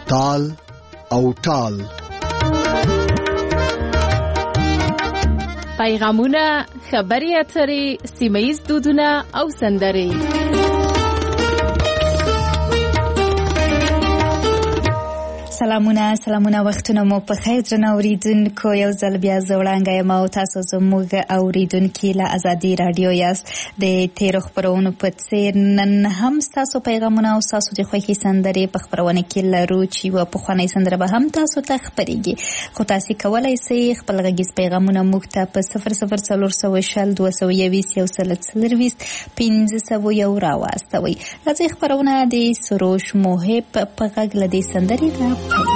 تال او ټال. پیغامونه، خبري اترې، سیمه‌ییز دودونه او سندرې. سلامونه وختونه مو په خیر درنو اوریدونکو. یو ځل بیا زه وړاندې یم او تاسو زموږ اوریدونکي له ازادي رادیو یاست. د تیرو خبرونو په څیر نن هم تاسو پیغامونه او تاسو د خوښي سندرې په خبرونه کې لرو چې و په خواني سندره به هم تاسو ته خبرېږي. خو تاسو کولای شئ خپل غږیز پیغامونه موږ ته په 004022401501 راواستوي. راځي خبرونه د سروش محب په غږ لدې سندرې نه پیل کړو.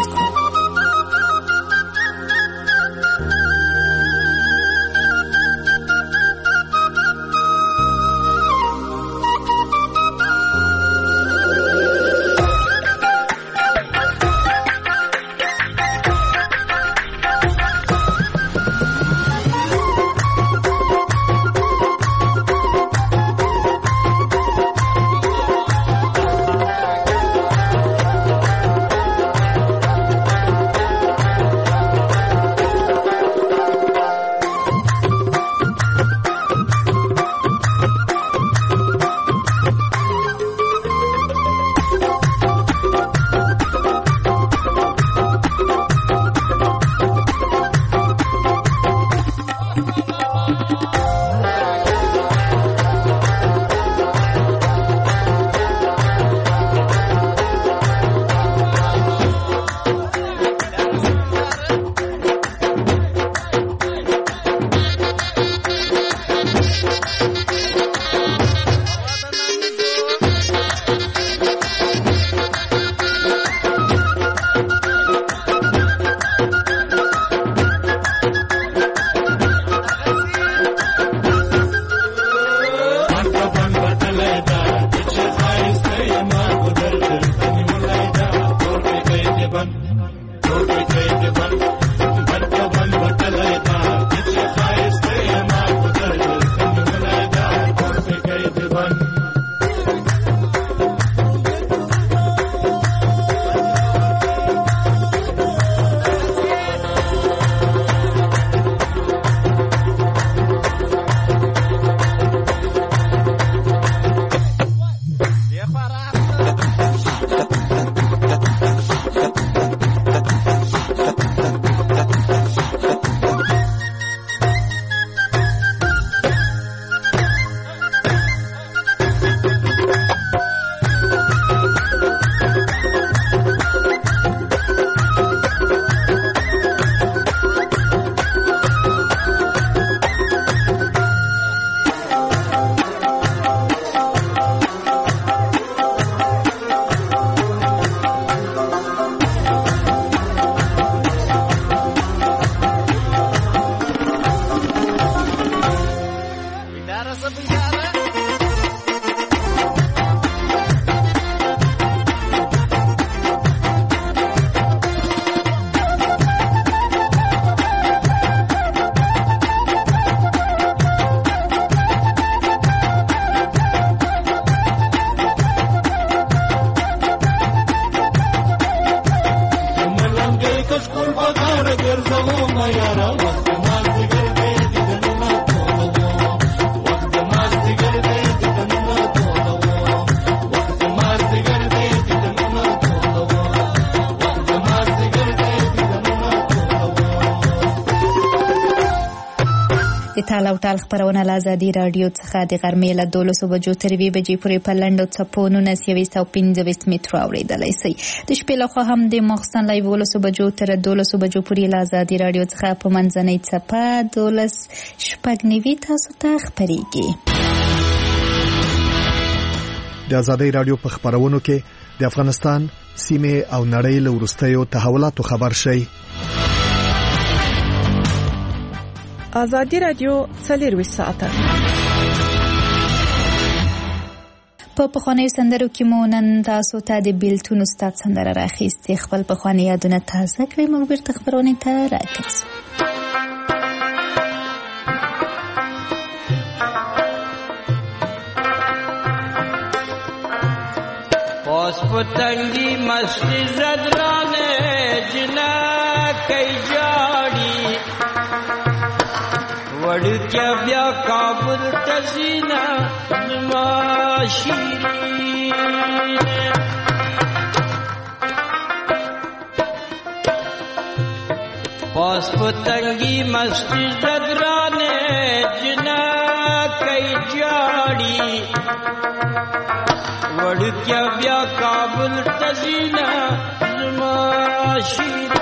تال او ټال خبرونه له ازادي رادیو څخه د غرمې له 12 بجو تر 2 بجې پورې په لنډو څپو 1915 مترو اورېدلی شئ. د شپې لخوا هم د ماخستن له 11 بجو تر 12 بجو پورې له ازادي رادیو څخه په منځنۍ څپه 12:90 تاسو ته خبرېږي. د ازادي رادیو په خبرونو کې د افغانستان سیمه او نړۍ له وروستیو تحولاتو خبر شئ. ازادي رادیو 24 ساعته په پخوانیو سندرو کې مو نن تاسو ته د بیلتون استاد سندره راخیستې. خپل پخوانی یادونه تازه کړئ. موږ بیرته خبرونه ته راګرځو. पास पतंगी मस्ती जदराने जिना कई जाड़ी वड़ क्या ब्या काबुल तजीना माशीरी पास पतंगी मस्ती जदराने जिना कई जाड़ी वड़ क्या ब्या काबुल तजीना माशीरी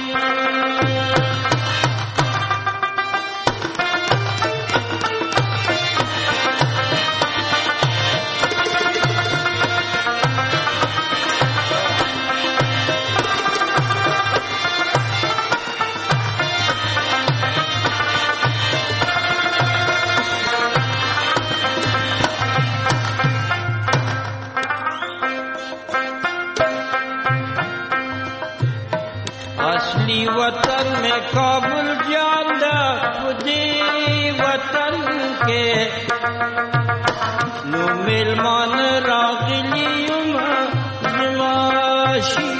असली वतन में काबुल जांदा खुदी वतन के नो मेलमान रागिलियुम जमाशी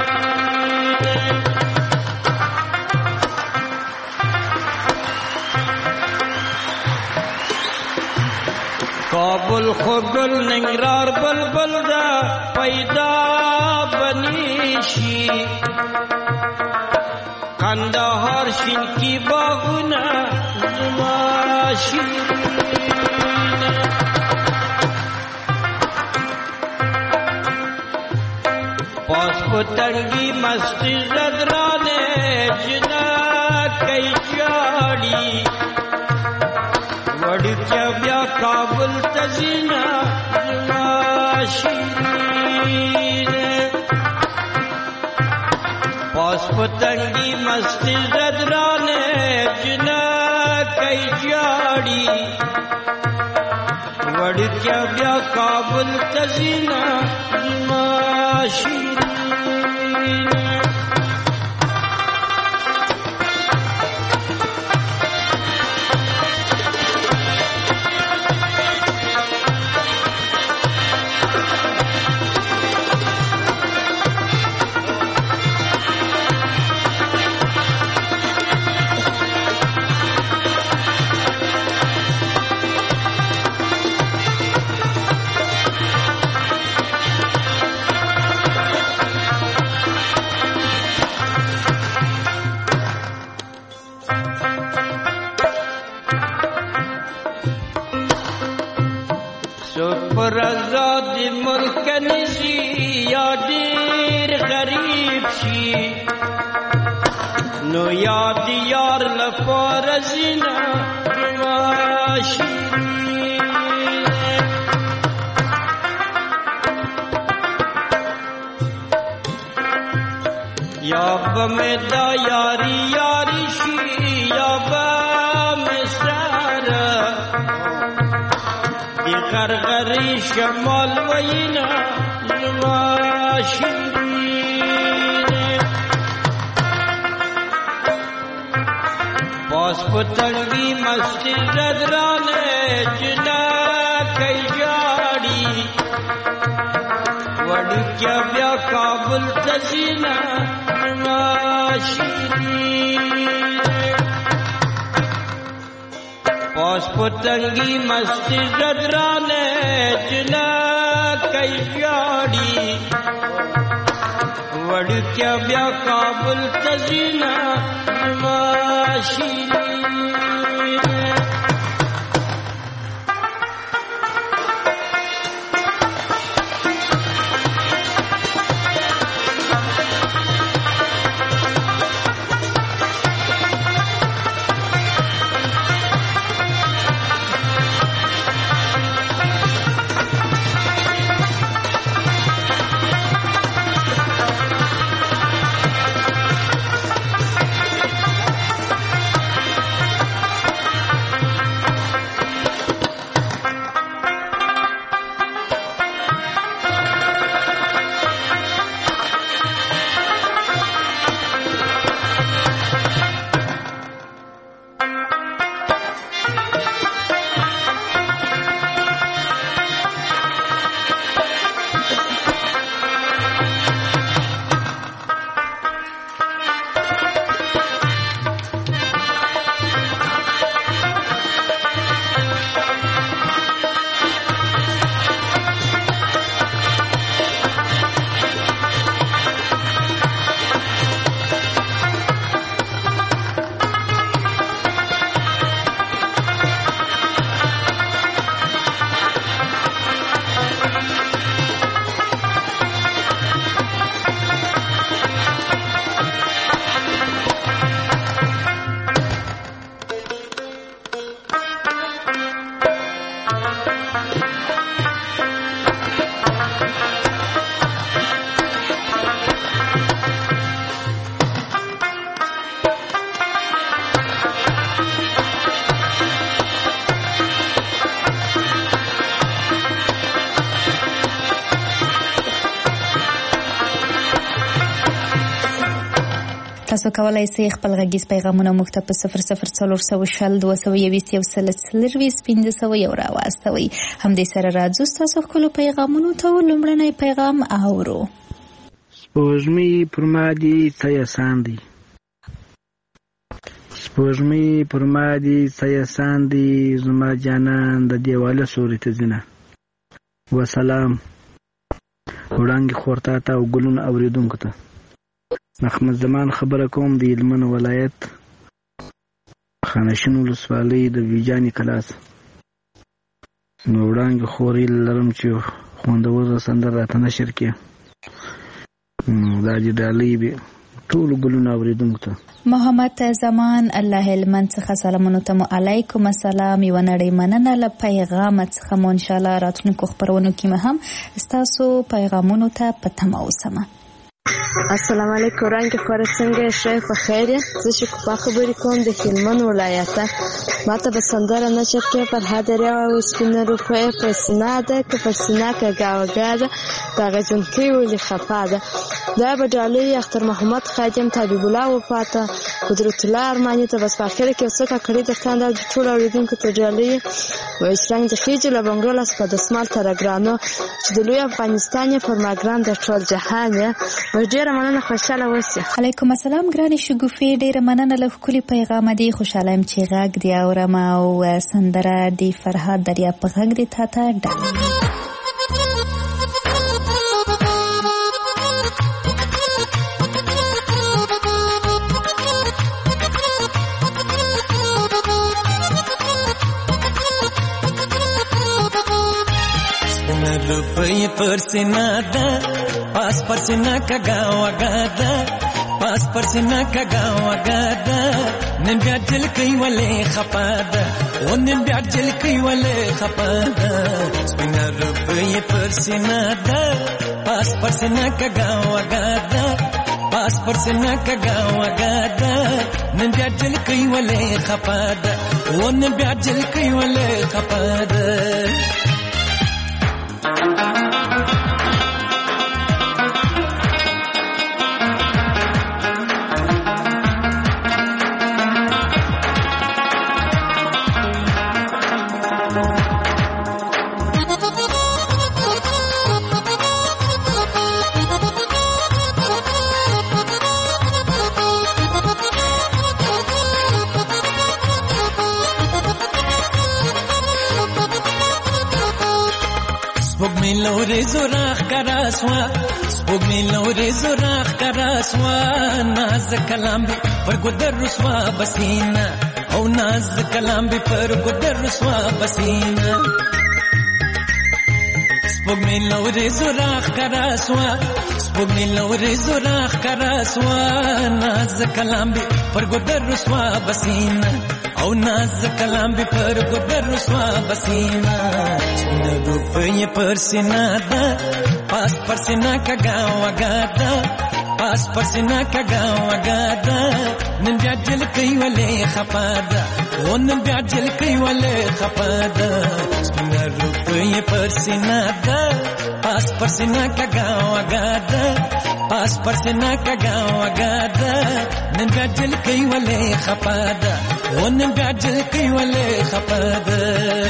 काबुल खुगुल निंगरार बलबल दा पैदा बनीशी कंदहार शिनकी बागुना जुमाशीन पास पतंगी मस्ती जदराने जिना कई जाड़ी वड़ क्या ब्या काबुल तजीना जुमाशीन पास पतंगी मस्ती जदराने जिना कई जाड़ी वड़ क्या ब्या काबुल तजीना माशीन पर आजादी मुल्क निजी यादीर गरीब शी नो याद यार लफारजीना माशी याब में दा यारी यारी शी याब में सारा गरगरी शमाल वैना पास पतंगी मस्ती जदराने जिना कई जाड़ी वड़ क्या ब्या काबुल तजीना पास पतंगी मस्ती जदराने जिना कई जाड़ी वड़ क्या ब्या काबुल तजीना माशीन تاسو کولای شئ خپل غږیز پیغامونه موږ ته په 00402015 راواستوئ. همدې سره راځو ستاسو خپل پیغامونو ته. لومړنی پیغام اورو. سپوږمۍ پر ما دي څه یسان دي، سپوږمۍ پر ما دي څه یسان دي، زما جانان د دیواله سوري ته ځینه. وسلام وړانګې خورتا ته او ګلونه اوریدونکو ته. محمد زمان خبره کوم د هلمند ولایت خانشین ولسوالۍ د ویجانې کلاس. نو وړانګې خورې لرم چې خوندوره سندره راته نشر کړي. دا دې ډالۍ وي ټولو ګلونه اوریدونکو ته. محمد زمان الله هلمند څخه سلامونه ته. علیکم السلام. یو نړۍ مننه له پیغام څخه. مو ان شاء الله راتلونکو خبرونو کې هم ستاسو پیغامونو ته په تمه اوسم. السلام علیکم. رنګ خور څنګه شې؟ په خیر. زه شکوفا خبرې کوم د هلمند ولایت. ماته به سندره نشر کې پر هدریا او سپینه روپۍ په سینا ده که پر سینا که گاوګا ده دا غزونکي ولې خفا ده. دا به ډالۍ اختر محمد خادم طالب الله وفاته قدرت الله ارماني ته بس فاخره کې وسه کړی د ستاند د ټول اوریدونکو ته ډالۍ و اسلام د خېجل بنگلاس په دسمال ترګرانو چې د لوی افغانستان پر ماګران د ټول جهان ډیره مننه. خوشاله اوسئ. علیکم السلام ګرانې شګوفې. ډیره مننه له ښکلي پیغام دی. خوشاله یم چې غږ دی اورم او سندره دی. فرهاد دریا په غږ دی تا ته ډالۍ. روپۍ پر سینا ده پاس پر سینا کګا وګا ده پاس پر سینا کګا وګا ده نن بیا دل کوي ولې خپا ده و نن بیا دل کوي ولې خپا ده سپینا روپۍ پر سینا ده پاس پر سینا کګا وګا ده پاس پر سینا کګا وګا ده نن بیا دل کوي ولې خپا ده و نن بیا دل کوي ولې خپا ده. سپوږمۍ لورې زوراخ کراسوا سپوږمۍ لورې زوراخ کراسوا ناز کلام به پر ګدر رسوا بسینا او ناز کلام به پر ګدر رسوا بسینا. سپوږمۍ لورې زوراخ کراسوا سپوږمۍ لورې زوراخ کراسوا ناز کلام به پر ګدر رسوا بسینا او ناز کلام به پر ګدر رسوا بسینا. روپۍ پر سینا ده پاس پر سینا کګا وګا ده پاس پر سینا کګا وګا ده نن بیا دل کوي ولې خپا ده و نن بیا دل کوي ولې خپا ده. روپۍ پر سینا ده پاس پر سینا کګا وګا ده پاس پر سینا کګا وګا ده نن بیا دل کوي ولې خپا ده و نن بیا دل کوي ولې خپا ده.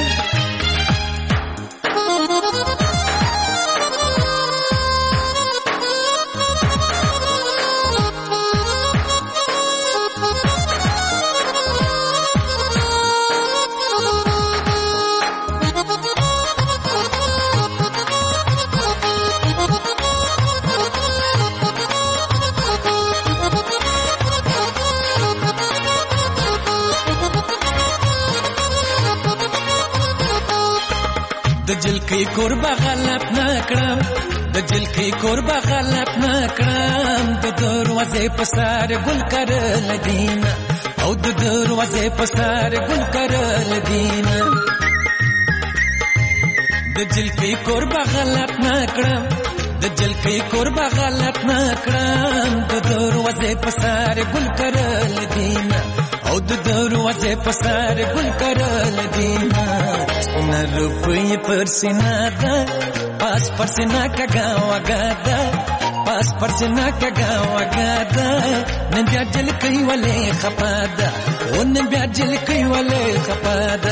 د جلکی قربا غلط نکړم د جلکی قربا غلط نکړم د دروازې په سر ګل کرل دینا او د دروازې په سر ګل کرل دینا د جلکی قربا غلط نکړم د جلکی قربا غلط نکړم د دروازې په سر ګل کرل دینا او د دروازې په سر ګل کرل دینا. سپینه روپۍ پر سینا ده پاس پر سینا کګا وګا ده پاس پرسنا کګه وګاده نن بیا جل کوي ولې خپاده او نن بیا جل کوي ولې خپاده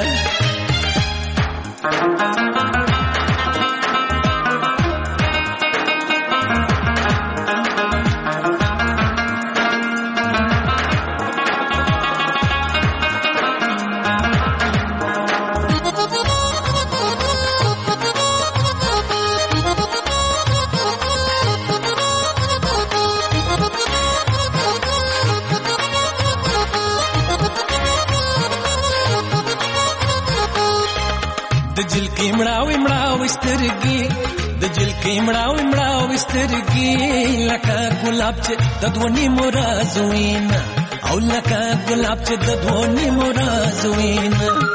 مړاوي سترګي د جلکې مړاوي سترګي لکه ګلاب چې د دونی مرازوین او لکه ګلاب چې د دونی مرازوین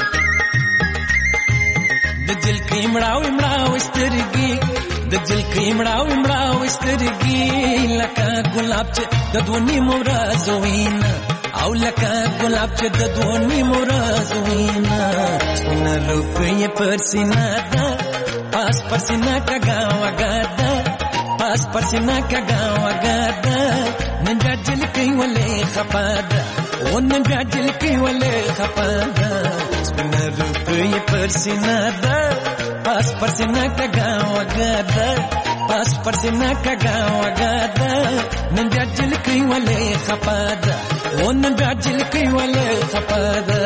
د جلکې مړاوي سترګي د جلکې مړاوي سترګي لکه ګلاب چې د دونی مرازوین او لکه ګلاب چې د دونی مرازوین سپینه روپیه پر سینه ده پاس پر سینه کګه وګاده پاس پر سینه کګه وګاده نن بیا جل کوي ولې خپاده او نن بیا جل کوي ولې خپاده سپینه روپیه پر سینه ده پاس پر سینه کګه وګاده پاس پر سینه کګه وګاده نن بیا جل کوي ولې خپاده او نن بیا جل کوي ولې خپاده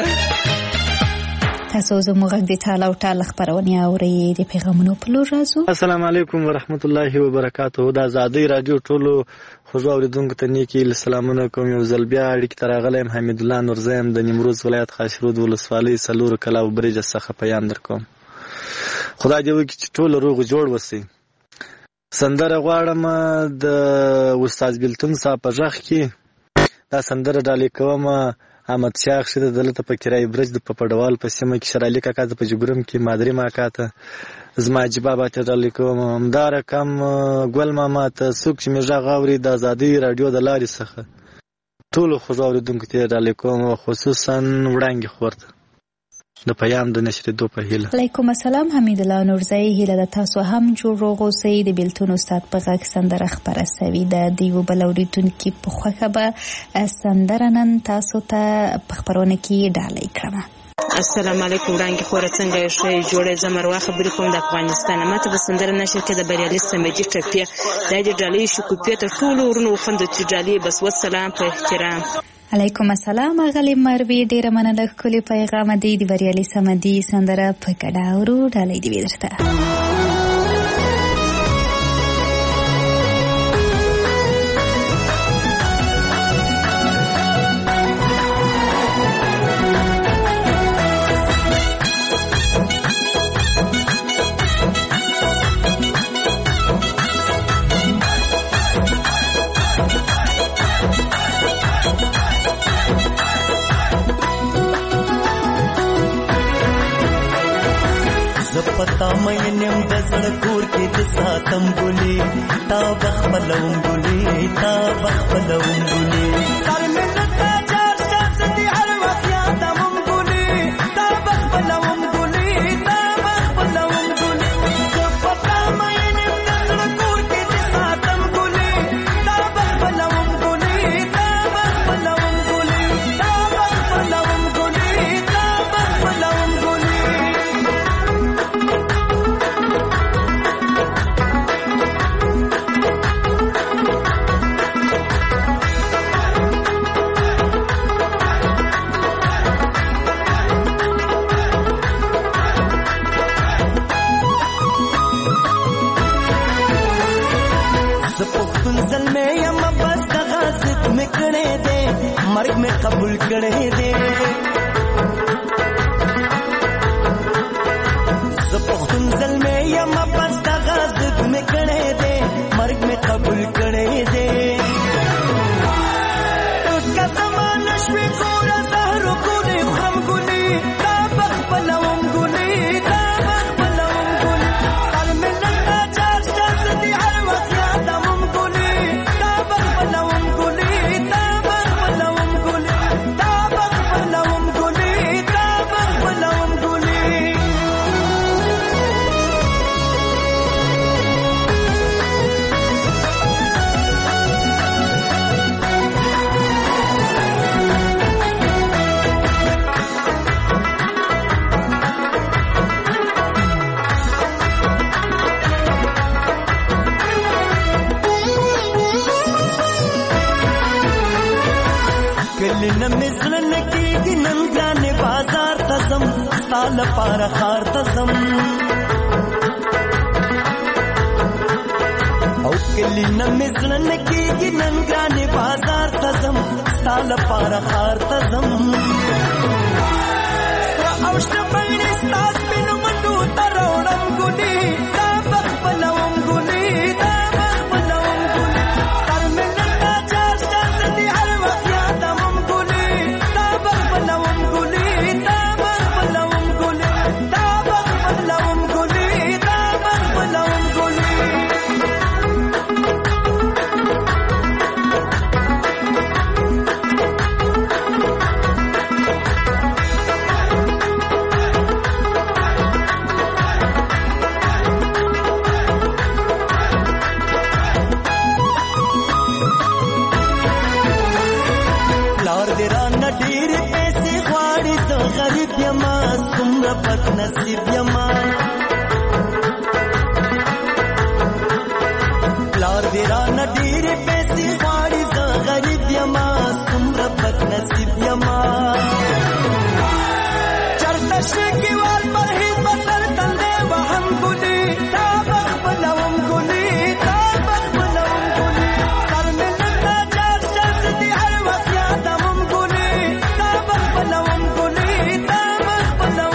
تاسو زموږ د تعالی او تعالی خبرونه اوري د پیغامونو په لور راځو. السلام علیکم ورحمت الله وبرکاته. د آزادۍ رادیو ټولو خوږو اوریدونکو ته نیکی سلامونه کوم. یو ځل بیا اړیکې ته راغلم. حمید الله نورزیم د نیمروز ولایت خاشرود ولسوالۍ څلور کلا او برج څخه پیغام درکوم. خدای دې وکړي چې ټول روغ جوړ وسی. سندره غواړم د استاد بیلتون صاحب په ژغ کې دا سندره ډالۍ کوم. احمد شاه خشید دلته په کرای برج د پپړوال په سیمه کې شرالی کاکا په جګرم کې مادری ماکا ته زما جبابات ډالۍ کوم. همدا رقم ګل ماما ته څوک چې میژه غاوري د آزادۍ رادیو د لارې څخه ټول خوږ اوریدونکو ته ډالۍ کوم، خصوصا وړاندې خورته د پیام د نشریدو په هیله. علیکم السلام. حمید الله نورزی هیله د تاسو هم جوړ اوسئ. د بیلتون استاد په غږ سندره خبره سوي د دیو بل اوریدونکو په خوښه به سندره نن تاسو ته په خبرونه کې ډالۍ کړم. السلام علیکم. رنګ خور څنګه شي جوړه زمروه خبرې کوم د افغانستان. ماته د سندره نشر کې د بریالي سمجي ټپی د ډالۍ شکوپې ته ټول ورونو خوند چې ډالۍ بس والسلام په احترام. علیکم السلام. اغلی مروی ډیره مننه. کلی پیغام دی د بریالي سمدي سندره په کډه اورو ډالۍ دی ورته. پتا مینم د زړه کور کې د ساتم ګلې تا بخبلوم ګلې تا بخبلوم ګلې سر مې لتا چار شاس دي هر وخت یادم ګلې تا بخبلوم ګلې تا بخبلوم ګلې پتا مینم د زړه کور کې د ساتم ګلې تا بخبلوم ګلې تا بخبلوم ګلې تا بخبلوم ګلې تا بخبلوم ګلې. مرگ میں قبول کرے دے پختون زل میں یم بس غازت میں کرے دے مرگ میں قبول کرے دے اس کا زمانہ شوی گورا زہرو گولی خرم گولی تا بخبلوم گولی تا بخبلوم گولی ہر ملتا چار شاز دی ہر وقت یادم گولی تا بخبلوم گولی تا بخبلوم گولی تا بخبلوم ستاله پار خار تزم او کلی نمزلن کیږي نن ګرانې بازار تزم ستاله پار خار تزم او شپنې ستاس بینو منډو تروړم ګونی دا بخ بلوم ګونی دا بخ بلوم ګونی تر منن دا چار شات دی هر وخت یادم ګونی دا بخ بلوم ګونی دا بخ بلوم ګونی دا بخ بلوم ګونی دا بخ بلوم ګونی بد نصیب یما پلار دی را ندیر پیسی غاڑی زا غریب یما سمر بد نصیب یما چرتشی کی وال پر ہی بسر تندے وہم گلی تا بخ بلوم گلی تا بخ بلوم گلی سر میں نتا چار شخص دی ہر وقت یادم گلی تا بخ بلوم گلی تا بخ بلوم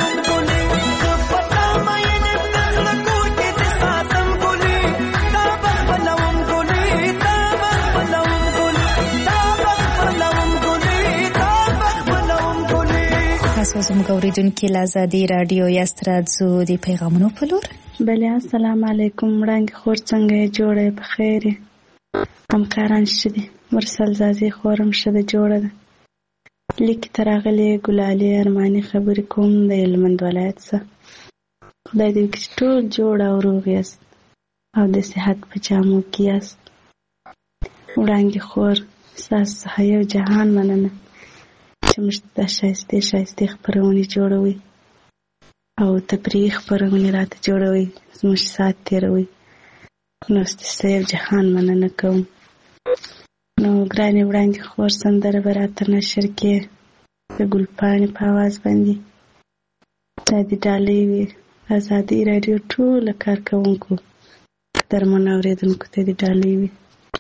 تاسو زموږ اوریدونکي له ازادي راډیو یاست راځو د پیغامونو په لور. بله السلام علیکم وړانګې خور څنګه یې جوړه یې په خیر یې همکاران ښه دي مرسل زازي خورم ښه ده جوړه ده لیکې ته راغلې ګلالي ارماني خبرې کوم د هلمند ولایت څخه خدای دې وکړي چې ټول جوړ او روغ یاست او د صحت په جامو کې یاست. وړانګې خور ستاسو څخه یو جهان مننه چې موږ ته ښایستې خپرونې جوړوئ او تفریحي خپرونې راته جوړوئ زموږ ساعت تېروئ نو ستاسو یو جهان مننه کوم. نو ګرانې وړانګې خور سندره به راته نشر کړې د ګلپاڼې په اواز باندې دا د ډالۍ وي ازادي راډیو ټوله کارکوونکو قدرمنو اورېدونکو ته د ډالۍ وي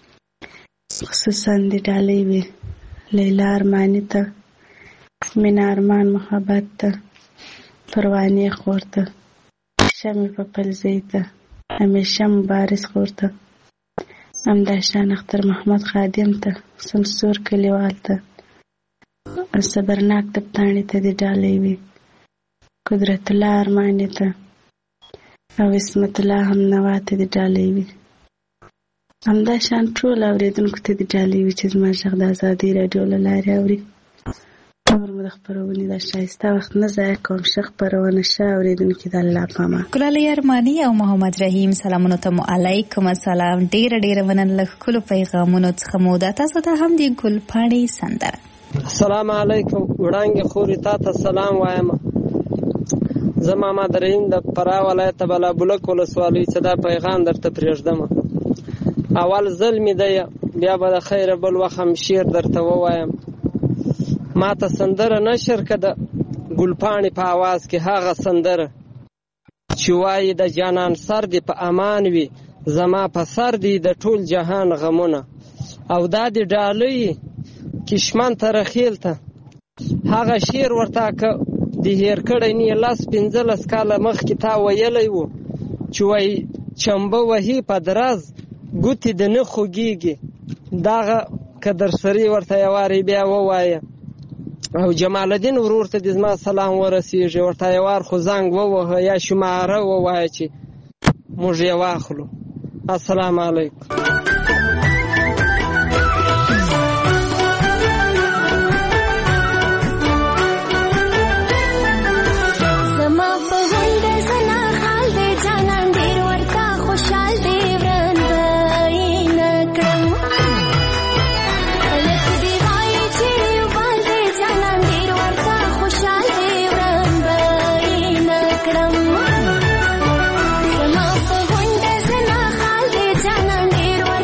خصوصا د ډالۍ وي لیلا ارماني ته مینا ارمان محبت ته پروانې خور ته شمې پپلزۍ ته همیشه مبارز خور ته همداشان اختر محمد خادم ته سمسور کلیوال ته صبرناک تبتاڼي ته د ډالۍ وي قدرت الله ارماني ته او عصمت الله همنوا ته د ډالۍ وي همداشان ټول اورېدونکو ته د ډالۍ وي چې زما غږ د ازادي راډیو له لارې اوري. نور مو د خپرونې دا ښایسته وخت نه ضایع کوم ښه خپرونه ښه اورېدونکي د الله په امان. ګلالۍ ارماني او محمد رحیم سلامونه ته مو علیکم السلام ډېره مننه له ښکلو پیغامونو څخه مو دا تاسو ته هم د ګلپاڼې سندره. السلام علیکم وړانګې خورې تا ته سلام وایم زه محمد رحیم د فراه ولایت بلابلک ولسوالۍ څخه دا پیغام درته پرېږدم. اول ځل مې دی بیا به د خیره بل وخت هم شعر درته ووایم. ما ته سندره نشر که د ګلپاڼې په اواز کې هغه سندره چې وایي د جانان سر دې په امان وي زما په سر دې د ټول جهان غمونه او دا د ډالۍ کشمن ته رخیل ته هغه شعر ورته که د هیر کړی نه 15 کاله مخکې تا ویلی و چې وایي چمبه وهي په دراز ګوتې د نه خوږېږي دغه که درسري ورته یوارې بیا ووایه او جمال الدین ورور ته د زما سلام ورسیږي ورته یوار خو زنګ ووهه یا شماره ووایه چې موږ یې واخلو. السلام علیکم. زما په غونډه زنا خال دې جانان ډېر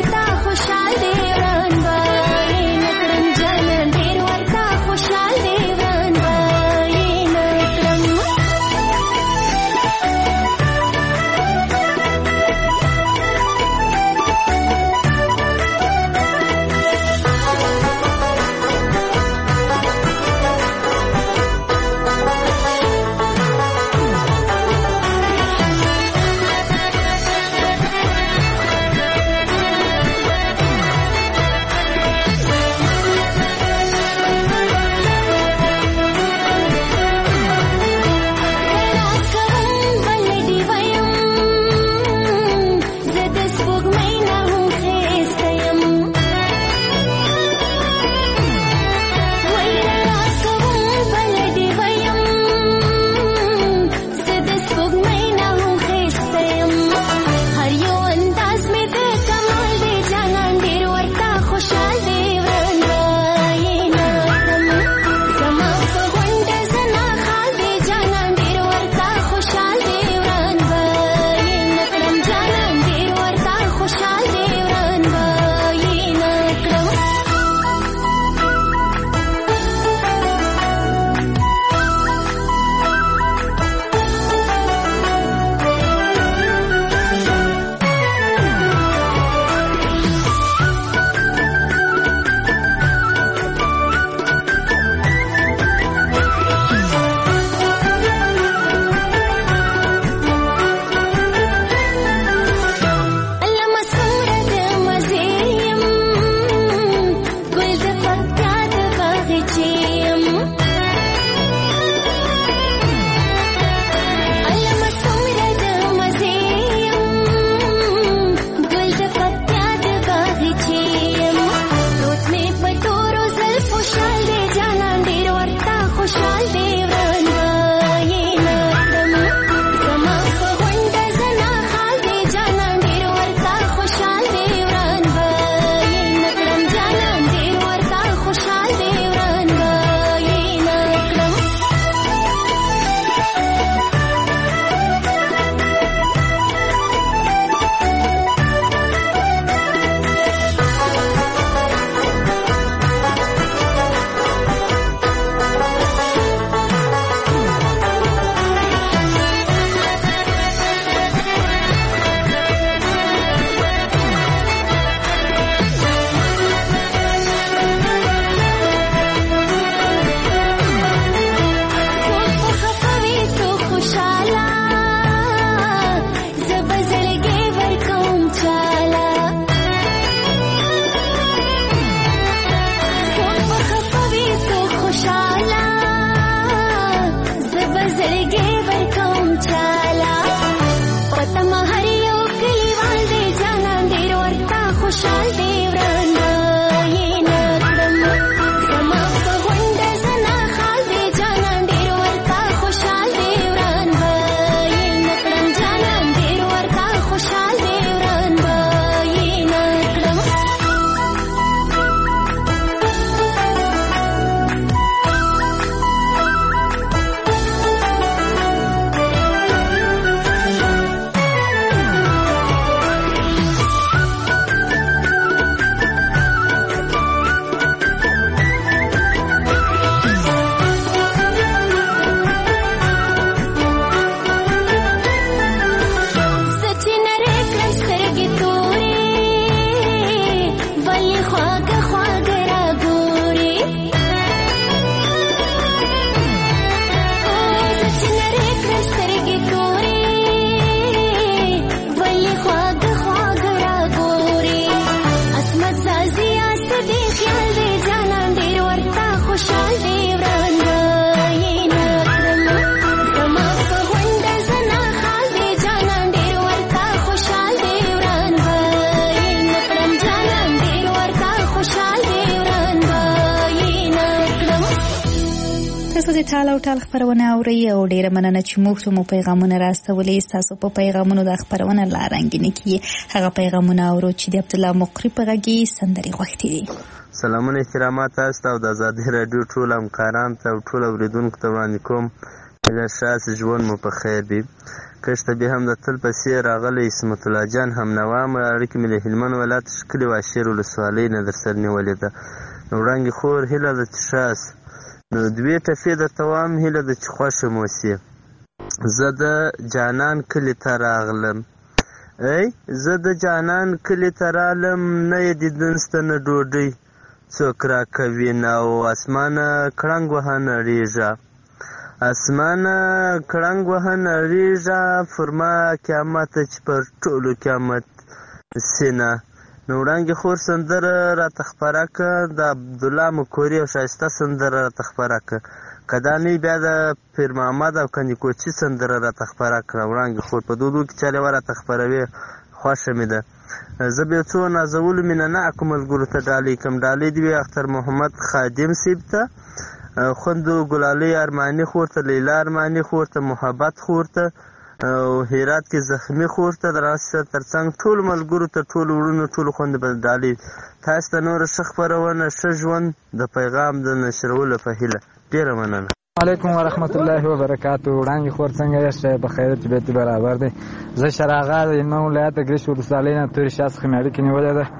د ټال او ټال خبرونه اوري او ډیره مننه چې موږ مو پیغامونه راستولې. تاسو په پیغامونو د خبرونه لا رنګینه کی هغه پیغامونه اورو چې د عبد الله مقری په غږی سندري غوښتي دي. سلامونه احترامات تاسو او د آزادۍ رادیو ټول همکاران ته او ټول اوریدونکو ته وړاندې کوم چې شاسې ژوند مو په خیر وي. کشته به هم د تل په څیر راغلی اسمت الله جان هم نوام اړیکې مې د هلمند ولایت ښکلي واشیر ولسوالۍ نه در سره نیولې ده. نو وړانګې خور هیله ده چې شاس نو دوې ټفې درته وایم هیله ده چې خوښه مو سي. زه د جانان کلي ته راغلم زه د جانان کلي ته رالم نه یې دیدن سته نه ډوډۍ څوک راکوي نه او اسمانه کړنګ وهه نړېږه اسمانه کړنګ وهه نړېږه فرما قیامت چې پر ټولو قیامت سینه. نو وړانګې خور سندره راته خپره کړه د عبدالله مکوري او ښایسته سندره راته خپره کړه. که دا نه بیا د پیر محمد او کنیکوچي سندره راته خپره کړه. وړانګې خور په دودو کې چا لیوه راته خپروي خوښه مې ده. زه بیا څو نازولو مینه ناکو ملګرو ته ډالۍ کړم. ډالۍ دې وي اختر محمد خادم صیب ته، خوندو ګلالۍ ارماني خور ته، لیلا ارماني خور ته، محبت خور ته او هرات کې زخمی خور ته، د راسته ترڅنګ ټولو ملګرو ته، ټولو وروڼو، ټولو خوندو به ډالۍ. تاسو ته نوره ښه خپرونه، ښه ژوند د پیغام د نشرولو په هیله. ډېره مننه. علیکم ورحمت الله وبرکاتو. وړانګې خور څنګه یاست؟ په خیر طبیعت برابر دی. زه شراغه د هلمند ولایت د ګرش ولسوالۍ نه تورې شا څخه مې اړیکې نیولې ده.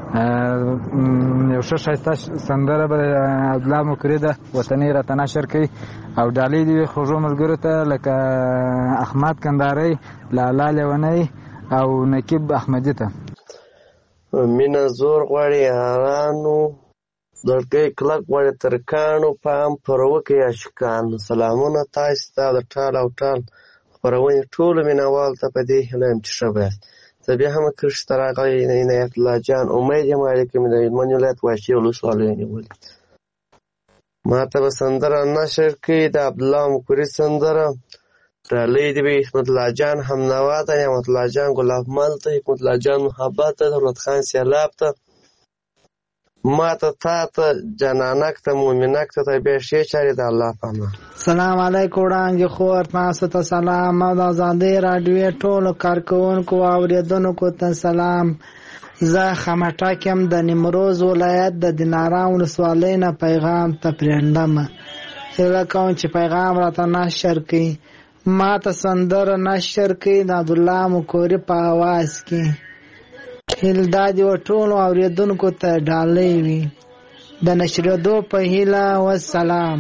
یو ښه ښایسته سندره به عبدالله مکري ده وطني راته نشر کوي او ډالۍ دې وي خوږو ملګرو ته لکه احمد کندارۍ، لالا لیونی او نقیب احمدي ته. مینه زور غواړي یارانو، دړګۍ کلک غواړي ترکانو، پام پر وکړئ عاشقانو. سلامونه تاسو ته د ټال او ټال خپرونې ټولو مینهوالو ته په دې هیله یم چې ښه به یاست. زه بیا هم کښت ته راغلی عنایت الله جان امید یم اړیکې مې د هلمند ولایت واشي ولسوالۍ نیولې. ما ته به سندره نشر کړي د عبدالله مکوري سندره. ډالۍ دې وي حکمت الله جان همنوا ته، نعمت الله جان ګلاب مل ته، حکمت الله جان محبت ته، دولت خان سیلاب ته، ما ته تا ته جانانک ته، مومنک ته بیا ښې چارې د الله په امان. سلام علیکم وړانګې خور، تاسو ته سلام او د آزادۍ راډیو ټولو کارکوونکو او اورېدونکو ته سلام. زه خمټک یم د نیمروز ولایت د دینارام ولسوالۍ نه پیغام ته پرېږدم. هیله کوم چې پیغام راته نشر کړي. ما ته سندره نشر کړي د عبدالله مکوري په اواز کې. هیله دې و ټولو اورېدونکو ته ډالۍ وي د نشرېدو په هیله. والسلام.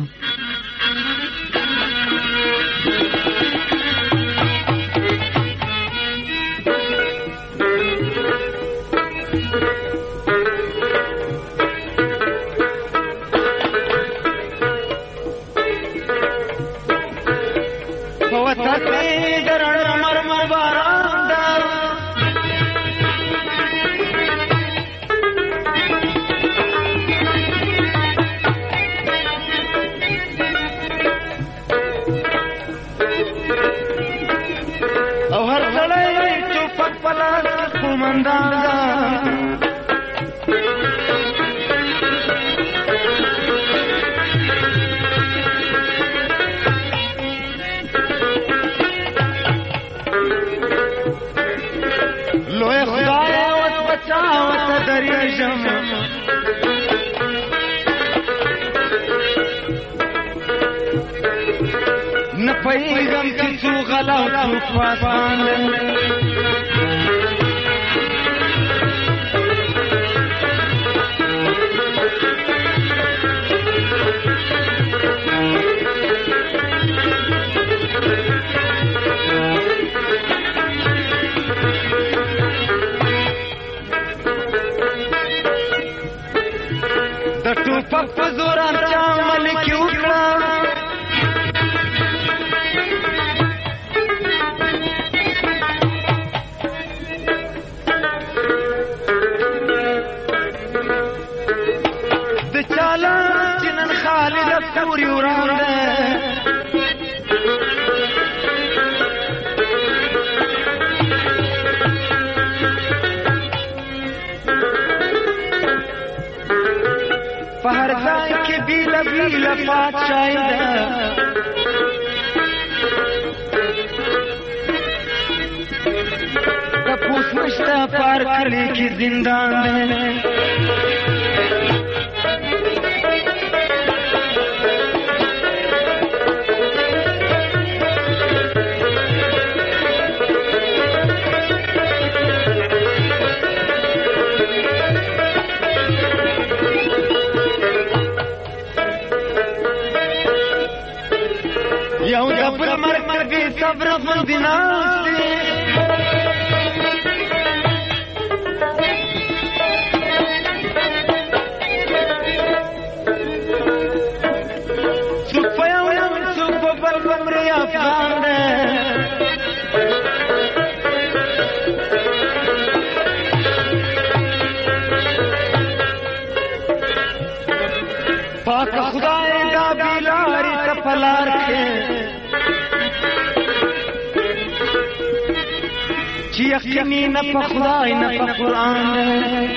پیغام کی تو غلا تو پاسان د ټوپک په زور چا ملک وکړه پوری وران ده په هر ځای لفات شایده تپوس نشتا پار کلی کی زندان دے یو دبر مرگی صبر غندی ناستی سوک پیاویم سوک ببر بمری افغان دے پاک خدای دا بیلاری تپلار کے چی یقینی نہ پا خدای نہ پا قرآن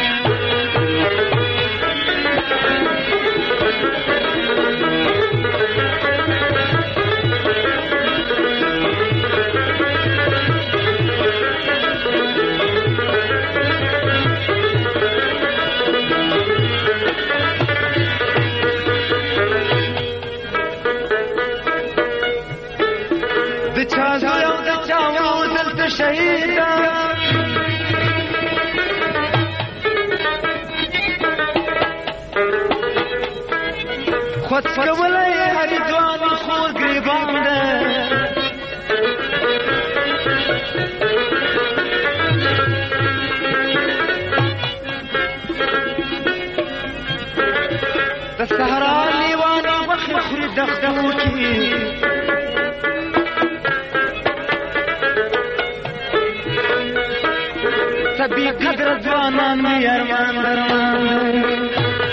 دچا زیو دچا وزلت شهیدا خود کولی هر جوان خود گریبان ده د صحرا لیوان وخی خوری دختو کی سبی قدر جوانان می ارمان درمان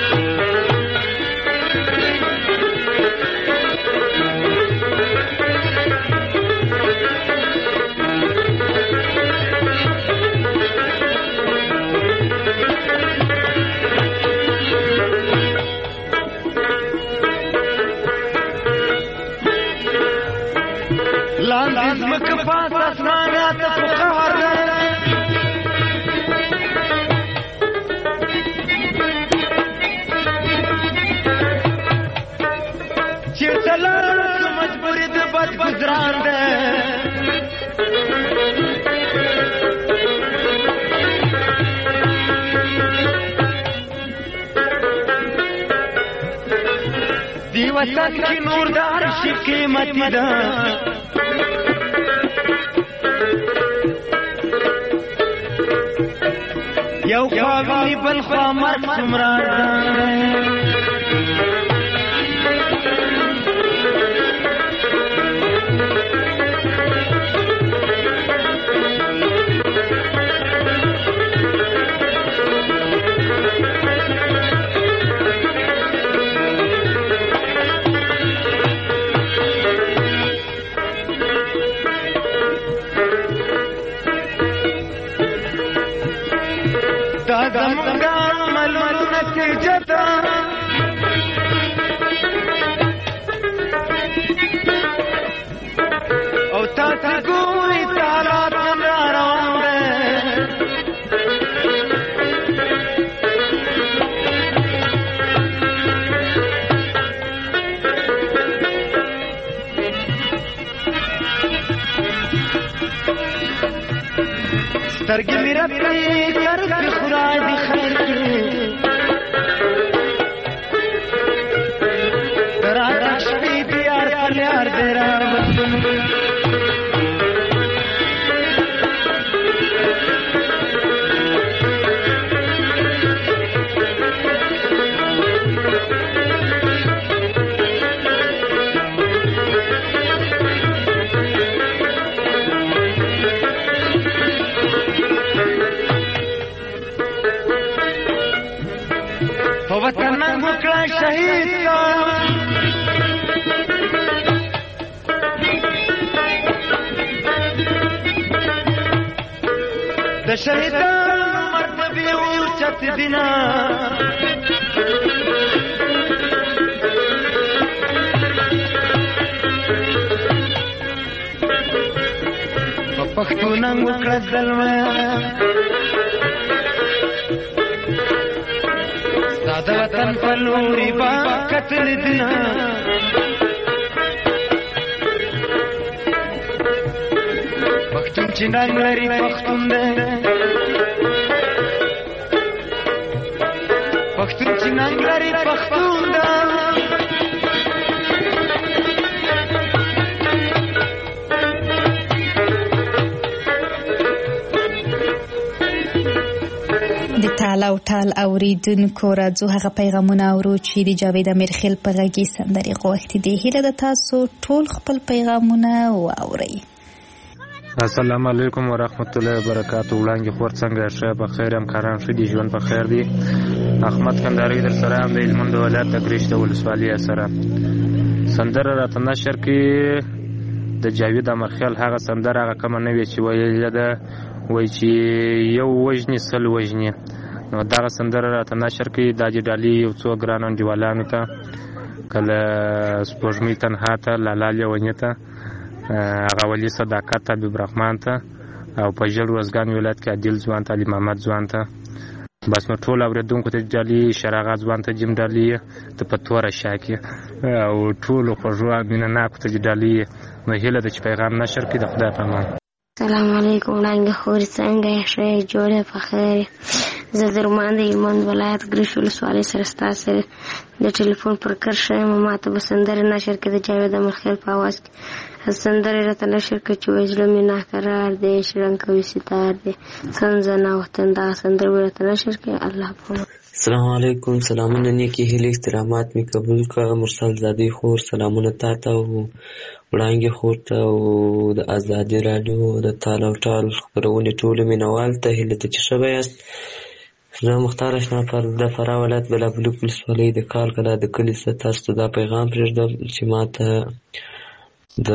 لاندیز مکفاس اسمانات فقهر چیرتلار مجبوری د بد گزران ده دی وطن کی نور د هر شي قیمتي ده یو خواوی بل خوا مرد سمرار ده زمونگا عملون نتیجه دا او تا تگوی تالات من را روان ده سترگی میرا پی کرد خورای دی خیر کی ترا تشبی دیار پلیار دیرا بدن وطن مکړه شهید کا د شهیدانو مرتبه اوچت دینا پښتون وکړه زلمه ساده وطن په لوري با کتل دنا پښتون چې ننګ لري پښتون دی پښتون چې ننګ لري پښتون دی د ټال او ټال اوریدونکو راځو هغه پیغامونه اورو چې د جاوید امیرخیل په غږی سندرې غوښتي دي. هیله ده تاسو ټول خپل پیغامونه واورئ. السلام علیکم ورحمت الله وبرکاتہ. وړاندې خور څنګه شه په خیر هم کاران شدي ژوند په خیر دی. احمد کندهاری در سره هم د هلمند ولایت تګریش د ولسوالۍ سره سندره راته نشر کې د جاوید امیرخیل هغه سندره هغه کومه نه وی چې ویل ده وای چې یو وجنی سل وجنی نو دا سندره راته نشر کې د ډالي یو څو ګران انډیوالانو ته کله سپوږمۍ تنها ته لاله ونیته هغه ولی صداقت ته ابراهیم ته او په جړ روزګان ولایت کې عادل ځوان ته علي محمد ځوان ته بس نو ټول اوریدونکو ته ډالي شراغه ځوان ته جیم ډالي ته پتوره شاکي او ټول خوږه مینه نه کوته ډالي نو هیله د پیغام نشر کې د خدای په امان. السلام علیکم وړاندې خور څنګه ښه جوړه په خیر زه درمان د هلمند ولایت ګریش ولسوالۍ سره ستاسو د ټلیفون پر کرښه ماته به سندره نشر کې د جاوید امیرخیل په اواز کې سندره راته نشر کې چې وزله مې نه قرار دی شرنګ کوي ستار دی سنځنه وطن دا سندره راته نشر کې الله په السلام علیکم سلامونه نیکی هیله احترامات می قبول کړه مرسل زادی خور سلامونه تاته او وړاندې خور ته او د آزادی رادیو د ټال او ټال خبرونه ټول مینوال ته هیله ته چې شوی است زه مختار اشنا پر د فرا ولایت بلا بلوک ولسوالۍ د کال کلا د کلی ست تاسو دا پیغام پرېږدم چې ماته د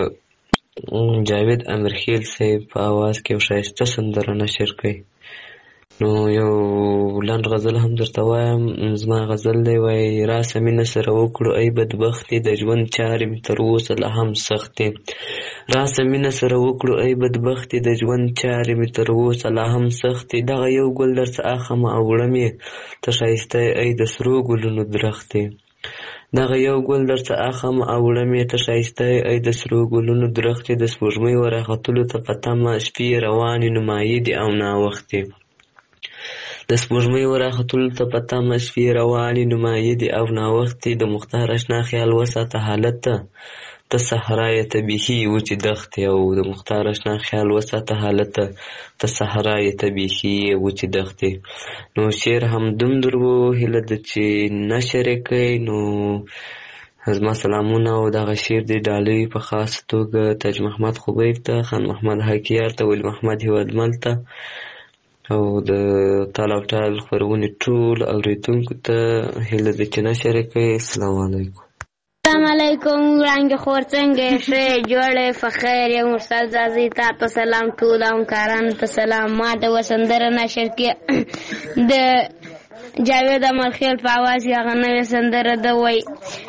جاوید امیرخیل صاحب په आवाज کې یو ښایسته سندره نشر کړي نو یو لنډ غزل هم درته وایم زما غزل دی وایي راسه مینه سره وکړو ای بدبختې د ژوند چارې مې تر اوسه لا هم سختې راسه مینه سره وکړو ای بدبختې د ژوند چارې مې تر اوسه لا هم سختې دغه یو ګل درڅه اخمه او وړم یې ته ښایسته ای د سرو ګلونو درختې دغه یو ګل درڅه اخم او وړم یې ته ښایسته ای د سرو ګلونو درختې د سپوږمۍ وراختلو ته په تمه شپې روانې نمایې دي او ناوختې د سپوږمۍ وراختلو ته په تمه شپې روانې نمایې دي او ناوختې د مختار اشنا خیال وساته حالت ته ته صحرای طبیعي وچې دښتې او د مختار اشنا خیال وساته حالت ته صحرای طبیعي وچې دښتې نو شعر همدوم درو هیله ده چې نشر یې کوي نو زما سلامونه او دغه شعر د ډالۍ په خاصه توګه تاج محمد خبیب ته خان محمد حکیار ته ولی محمد هیوادمل ته او د ټال او ټال خپرونې ټول اوریدونکو ته هیله ده چې نشر یې کوي. السلام علیکم. السلام علیکم وړاندې خور څنګه ښه جوړه په خیر یم مرسل زازي تاسو سلام ټول همکارانو ته سلام ما د وسندره نشر کې د جاوید امیرخیل په आवाज هغه نوې سندره ده وای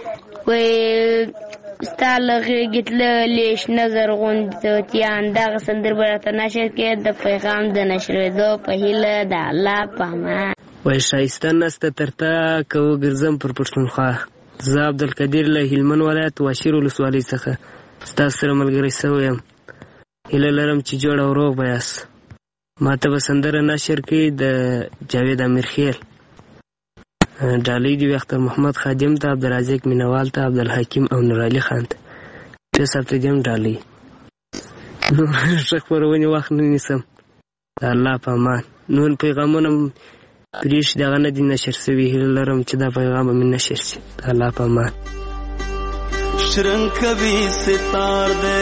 ستاله غیږتله لیش نظر غوندتیان دغه سندر براته نشر کې د پیغام د نشرېدو په هیله د الله په امان وای ښایسته نسته ترته که وګرځم پر پښتونخوا زه عبدالقدیر له هلمند ولایت واشیر ولسوالۍ څخه ستاسو سره ملګری شوی یم هیله لرم چې جوړ او روغ به یاست ما ته به سندره نشر کړي د جاوید امیرخیل ډالۍ دی اختر محمد خادم ته عبدالرزاق مینوال ته عبدالحکیم او نورعلی خان ته ټول ثبت دیم ډالۍ نو ښه خپرونې وخت نه نیسم د الله په امان نور پیغامونه پریش دغه نه دي نشر شوي هیله لرم چې دا پیغام به مې نشر شي د الله په امان شرنګ کوي ستار دې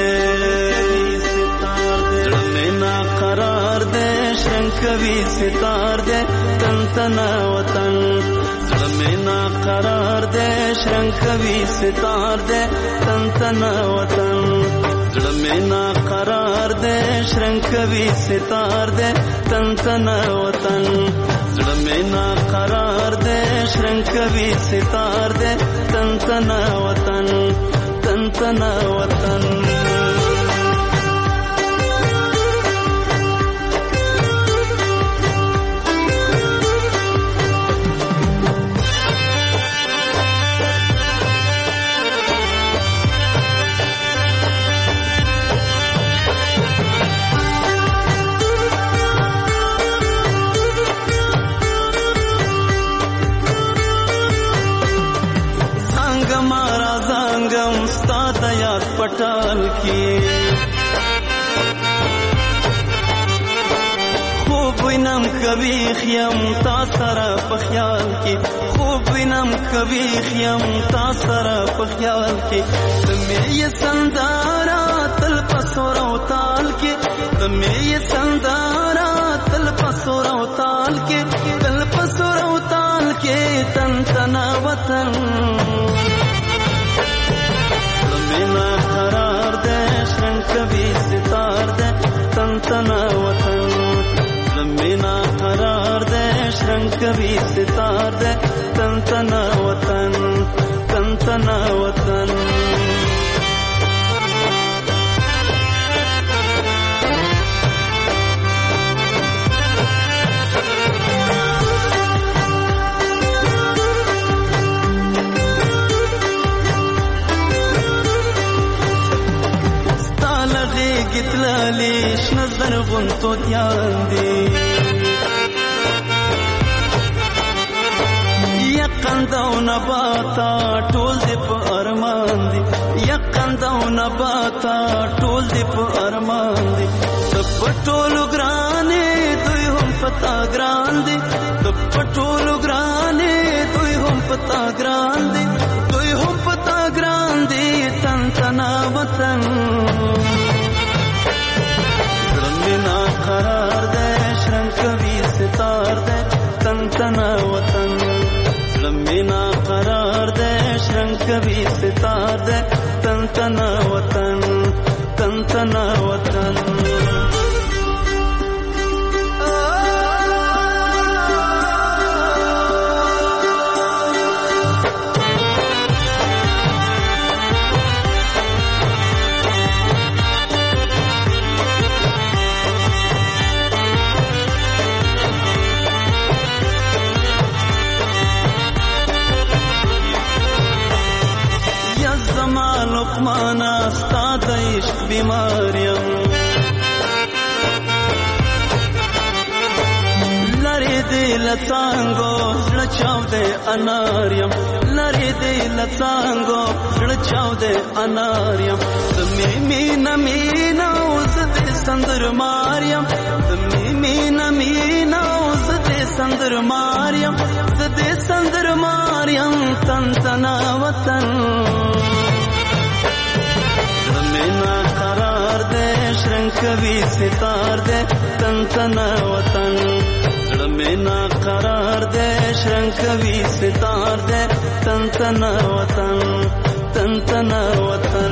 زړه مې ناقرار دې شرنګ کوي ستار دې تن تنا وطن زړه مې ناقرار دې شرنګ کوي ستار دې تن تنا وطن زړه مې ناقرار دې شرنګ کوي ستار دې تن تنا وطن زړه مې ناقرار دې شرنګ کوي ستار دې تن تنا وطن تن تنا وطن پټال کې خوب وینم کوي خیم تا سره په خیال کې خوب وینم کوي خیم تا سره په خیال کې تمې سندارا تل پسور او تال کې تمې سندارا تل پسور او تال کې تل پسور او تال کې تن تنا وطن زمینا قرار دے شرن کبھی ستار دے تن تنا وطن زمینا قرار دے شرن کبھی ستار دے تن تنا وطن تن تنا وطن گتلالی شنزر غنتو دیان دی یقندو نباتا ټول دی په ارمان دی یقندو نباتا ټول دی په ارمان دی تب ټولو ګرانې دوی هم پتا ګران دی تب ټولو ګرانې دوی هم پتا ګران دی دوی هم پتا ګران دی تن تنا وطن زمینا قرار دے شرن کبھی ستار دے تن تنا وطن زمینا قرار دے شرن کبھی ستار دے تن تنا وطن تن تنا وطن لقمانا ستا د عشق بیماریم لری دی لڅانګو زړه چاودې اناریم لری دی لڅانګو زړه چاودې اناریم تمې مینا مینا اوس دې سندر ماریم تمې مینا مینا اوس دې سندر ماریم دې سندر ماریم تن تنا وطن زمینا قرار دے شرن کبھی ستار دے تن تنا وطن زمینا قرار دے شرن کبھی ستار دے تن تنا وطن تن تنا وطن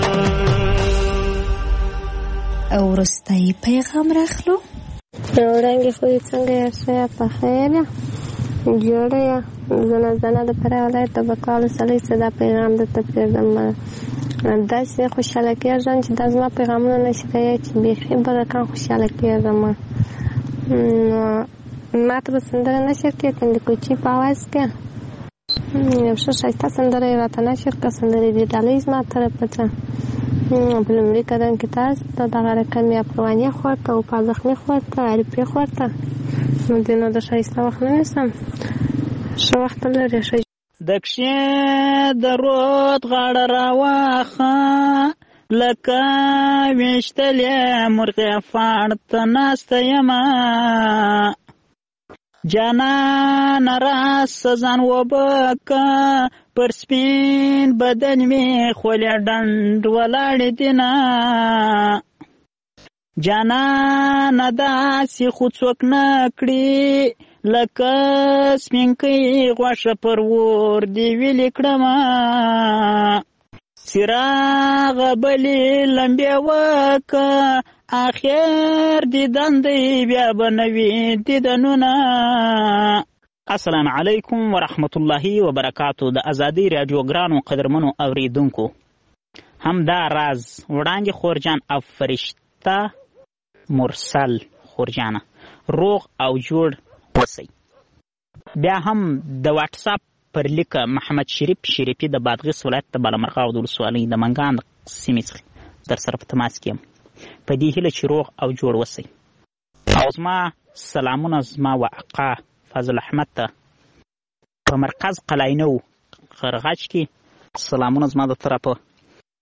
او وروستی پیغام راخلو وړاندې خو څنګه یې په خیر جوړه یا زنه د پره ولایت د بکوالو سړی صدا پیغام د تپیدم داسې خوشحاله کېږم چې دا زما پیغامونه نشي کولی چې بیخي برکان خوشحاله کېږم نو ما ته به سندره نشر کړې کندکوچي په اواز کې یو ښه ښایسته سندره یې راته نشر کړه سندرې دې ډالۍ زما طرفه ته په لومړي قدم کې تاسو ته دغه رقم یې افرواني خور ته او په زخمي خور ته عارفي خور ته نو دې نو د ښایسته وخت نه نیسم ښه وخت لرې ښه د کښې د رود غاړه راواخه لکه ویشتلې مرغې فاړ ته ناسته یمه جانانه راسه ځان وبکه پر سپین بدن مې خولې ډنډ ولاړې دینه جانانه داسې خو څوک نه کړي لکه سپینکۍ غوښه پر ور دې ویلې کړمه څراغه بلې لمبې وکه اخر دیدن دی بیا به نه وي دیدنونه. السلام علیکم ورحمت الله وبرکاتو. د ازادي راډیو ګرانو قدرمنو اوریدونکو، همدا راز وړاندې خورجان او فرشته مرسل خورجانه روغ او جوړ اوسئ. بیا هم د واټس اپ پر لیک محمد شریف شریفي د بادغیس ولایت د بالامرغه ولسوالۍ د منګان سیمې څخه در سره په تماس کې یم. په دې هیله چې روغ او جوړ اوسئ. او زما سلامونه زما و اقا فضل احمد ته په مرکز قلاینو خرغچ کې سلامونه زما د طرفه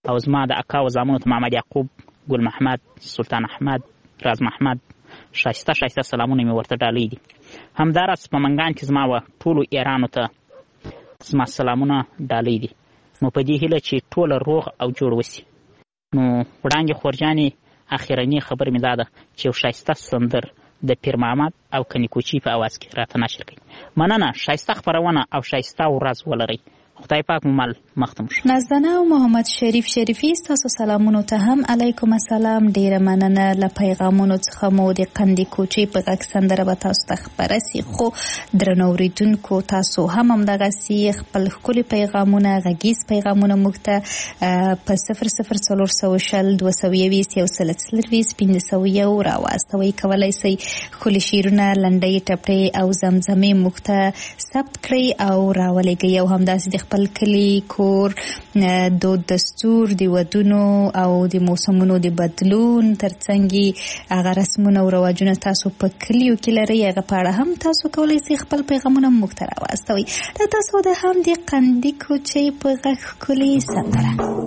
او زما د اکا و زامنو ته محمد یعقوب، ګل محمد، سلطان احمد، راز محمد ښایسته سلامونه مې ورته ډالۍ دي. همداراز په منګان کې زما و ټولو ایرانو ته زما سلامونه ډالۍ دي. نو په دې هیله چې ټوله روغ او جوړ وسي. نو وړانګې خورجانې اخرنۍ خبر مې دا ده چې یو ښایسته سندر د پیر محمد او کني کوچي په اواز کې راته نشر کړي. مننه، ښایسته خپرونه او ښایسته ورځ ولرئ. خدای پاک مو مل مختم شو. نازدانه او محمد شریفي ستاسو سلامونو ته هم علیکم السلام. ډیره مننه له پیغامونو څخه مو د قندي کوچي په غږ سندره به تاسو ته خپره سي. خو درنو اوریدونکو تاسو هم همدغسې خپل ښکلي پیغامونه، غږیز پیغامونه موږ ته په 00420 220 120 1501 راواستوئ. کولی شئ ښکلي شعرونه، لنډۍ، ټپړې او زمزمې موږ ته ثبت کړئ او راولېږئ. او همداسې د خپل کلي، کور، دود دستور، د ودونو او د موسمونو د بدلون ترڅنګ هغه رسمونه او رواجونه تاسو په کلیو کې لرئ، هغه په اړه هم تاسو کولی شئ خپل پیغامونه موږ ته راواستوئ. د تاسو د هم د قندي کوچۍ په غږ ښکلې سندره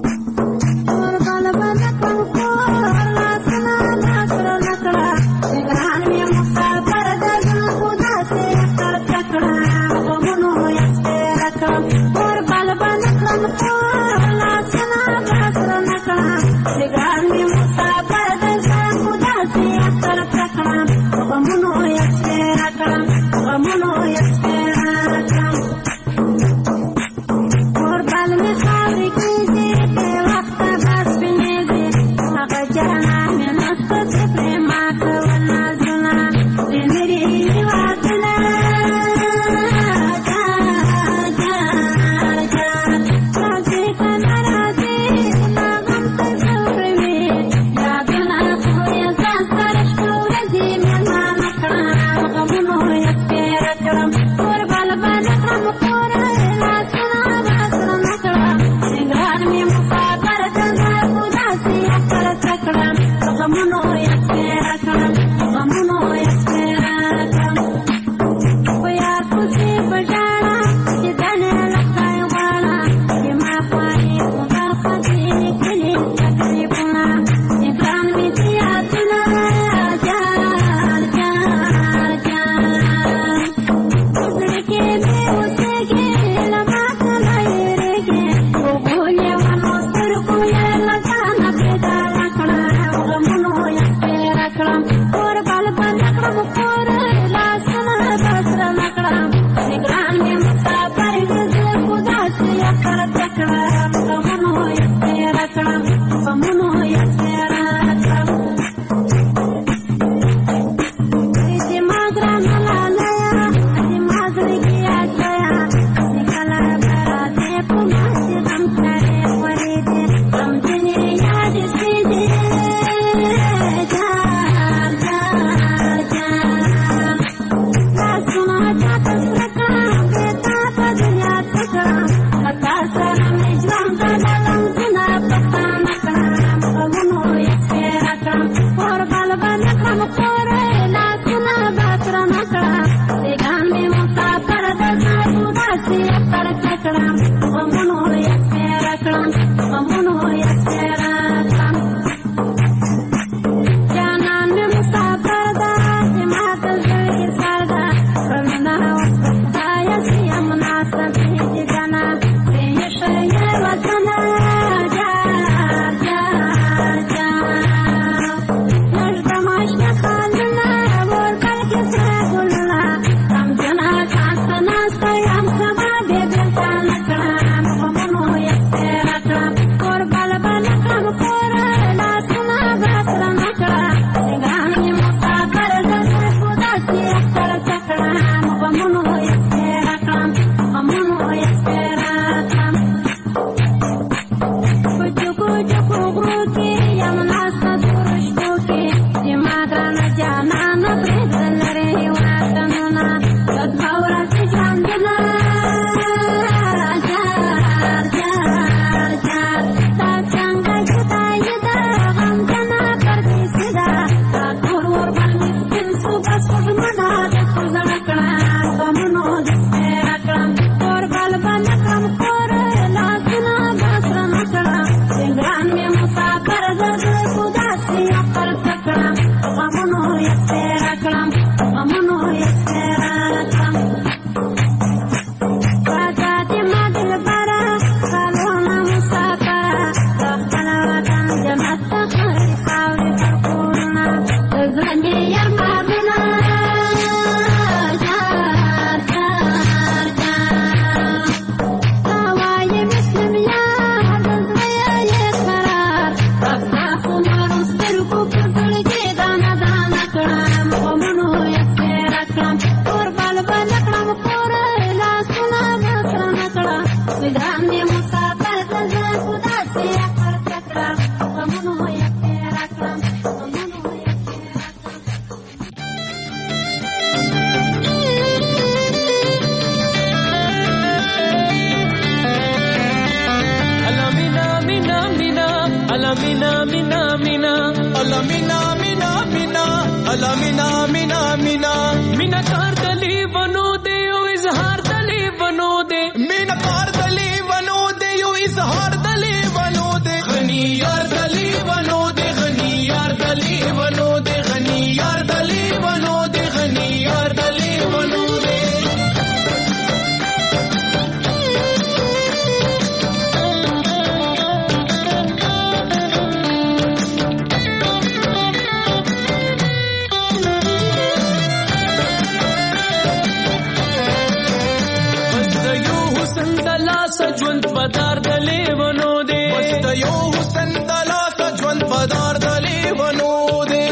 لاس ژوند پدار د لیونو دی بس د یو حسن د لاس ژوند پدار د لیونو دی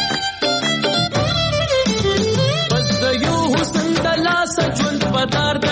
بس د یو حسن د لاس ژوند پدار د